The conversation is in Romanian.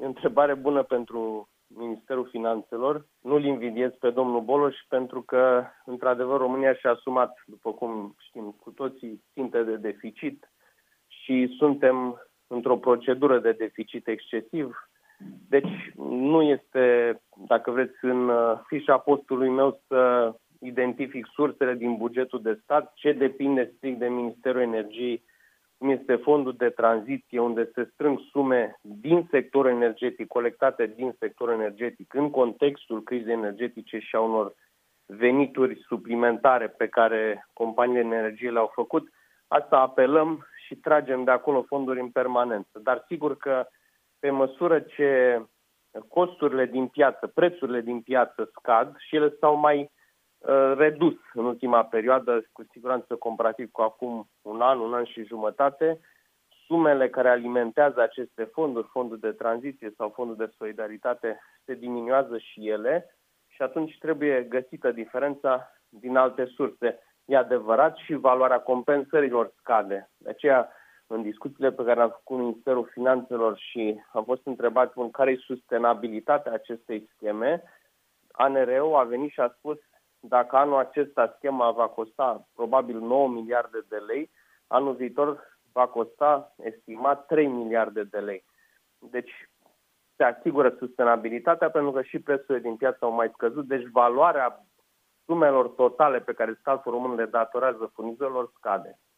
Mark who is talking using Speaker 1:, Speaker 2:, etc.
Speaker 1: întrebare bună pentru Ministerul Finanțelor. Nu-l invidiez pe domnul Boloș pentru că, într-adevăr, România și-a asumat, după cum știm cu toții, ținte de deficit și suntem într-o procedură de deficit excesiv. Deci nu este, dacă vreți, în fișa postului meu să identific sursele din bugetul de stat, ce depinde strict de Ministerul Energiei, cum este fondul de tranziție, unde se strâng sume din sectorul energetic, colectate din sectorul energetic, în contextul crizei energetice și a unor venituri suplimentare pe care companiile de energie le-au făcut. Asta apelăm și tragem de acolo fonduri în permanență. Dar sigur că pe măsură ce costurile din piață, prețurile din piață scad și ele s-au mai redus în ultima perioadă, cu siguranță comparativ cu acum un an și jumătate, sumele care alimentează aceste fonduri, fondul de tranziție sau fondul de solidaritate, se diminuează și ele și atunci trebuie găsită diferența din alte surse. E adevărat și valoarea compensărilor scade. De aceea, în discuțiile pe care am făcut cu Ministerul Finanțelor și am fost întrebat care e sustenabilitatea acestei scheme, ANRE-ul a venit și a spus dacă anul acesta schema va costa probabil 9 miliarde de lei, anul viitor va costa estimat 3 miliarde de lei. Deci se asigură sustenabilitatea pentru că și prețurile din piață au mai scăzut, deci valoarea sumelor totale pe care statul român le datorează furnizorilor scade.